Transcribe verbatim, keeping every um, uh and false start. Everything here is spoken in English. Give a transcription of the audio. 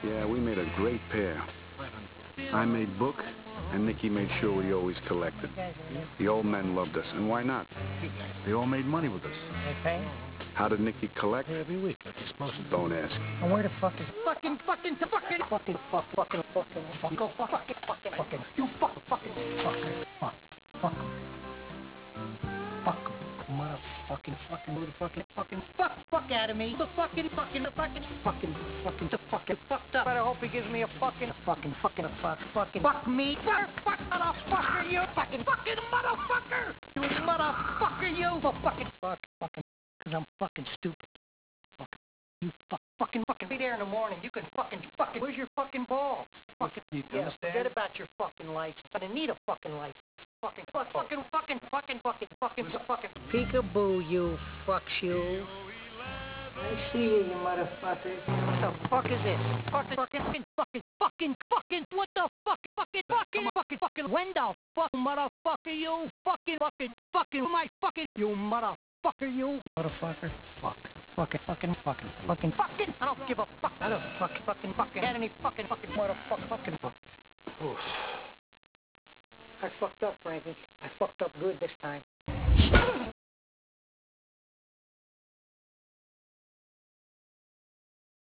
Yeah, we made a great pair. I made book, and Nicky made sure we always collected. The old men loved us, and why not? They all made money with us. Okay. How did Nicky collect? Every week, like you're supposed to. Don't ask. And where the fuck is fucking fucking fucking fucking fuck fucking fucking fucking go fuck fucking fucking fucking you fuck fucking fucking fuck fuck fuck motherfucking fucking motherfucking fucking fuck fuck out of me the fucking fucking the fucking fucking fucking the fucking fucked up. But I hope he gives me a fucking fucking fucking fuck fucking fuck me fuck fuck motherfucker you fucking fucking motherfucker you motherfucker you fucking fuck fucking cause I'm fucking stupid. Fucking you fuck fucking fucking be there in the morning. You can fucking fucking where's your fucking ball? Fucking You yeah, understand? forget about your fucking life. I need a fucking life. Fucking fuck fucking fucking fucking fucking fucking fucking peekaboo you fucks you. I see you, you motherfucker. What the fuck is this? Fucking fucking fucking fucking fucking what the fuck fucking fucking fucking fucking when the fuck motherfucker you fucking fucking fucking my fucking you motherfucker you motherfucker fuck fucking fucking fucking fucking fucking I don't give a fuck I don't fucking fucking fucking had any fucking fucking motherfucker fucking fuck. Oof. I fucked up, Frankie. I fucked up good this time.